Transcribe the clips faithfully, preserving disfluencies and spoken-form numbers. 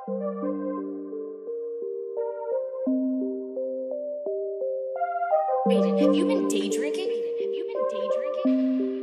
Aiden, have you been day drinking? Aiden, have you been day drinking?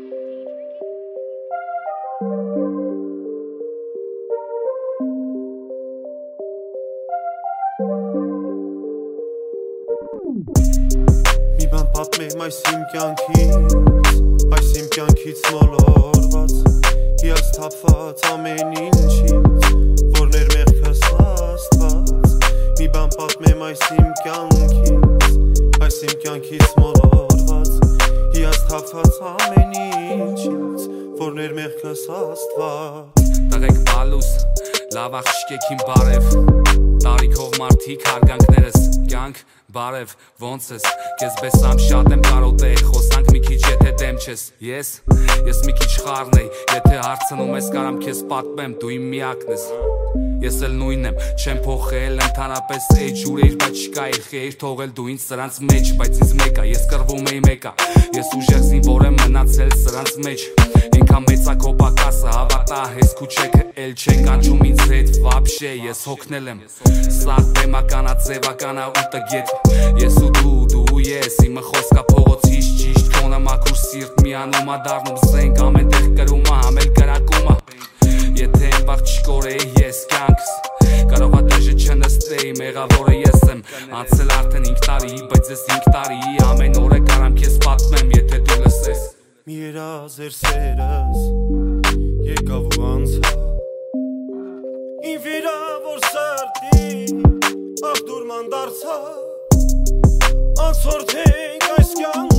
Մի բան պատմեմ այս իմ կյանքից, այս իմ կյանքից մոլորված, հիած թափված ամեն ինչից, որներ մեղքս Աստված։ Մի բան պատմեմ այս իմ կյանքից, այս իմ կյանքից մոլորված, հիած թափված ամեն ինչից, որներ մեղքս Աստված։ Տղեկ բալուս, լավ աղջիկ իմ բարև, տարիքով մարդիկ հարգանքներս, կյանք բարև, ոնց ես, կեզ բեսամ շատ եմ կարոտեի, խոսանք մի քիչ եթե դեմ չես, ես, ես մի քիչ խառն էի, եթե հարցնում ես կարամ կեզ պատմեմ, դու իմ միակն ես, ես էլ նույն եմ, չեմ փոխել, ընդհանրապես էի ջուրեիր, բայց չկա իր խեիր թողել դու ինձ սրանց մեջ, բայց ինձ մեկա, ես կռվում էի մեկա, ես ուժեղ զինվոր եմ մնացել սրանց մեջ, ինքան մեծա քո պակասը, հավատա հես քուչեքը էլ չեն կանչում ինձ հետ, վաբշե, ես հոգնել եմ, սա թեմականա, ձևականա ու տգետ, ես ու դու, դու ես, իմը խոսկա փողոցից ճիշտ, քոնը մաքուր սիրտ միանում ա դառնում զենք, ամեն տեղ կրում ա, համել կրակում ա, եթե եմ վաղ չկորեի ես կյանքս, կարող ա դեժը չնստեի, մեղավորը ես եմ, անցել արդեն ինք տարի, բայց ես ինք տարի, ամեն օրը կարամ կեզ պատմեմ, եթե դու լսես։ Մի երազեր սերս, եկավ ու անցա, իմ վիրավոր սրտի, աղ դուրման դարձա, անցորդենք այս կյանք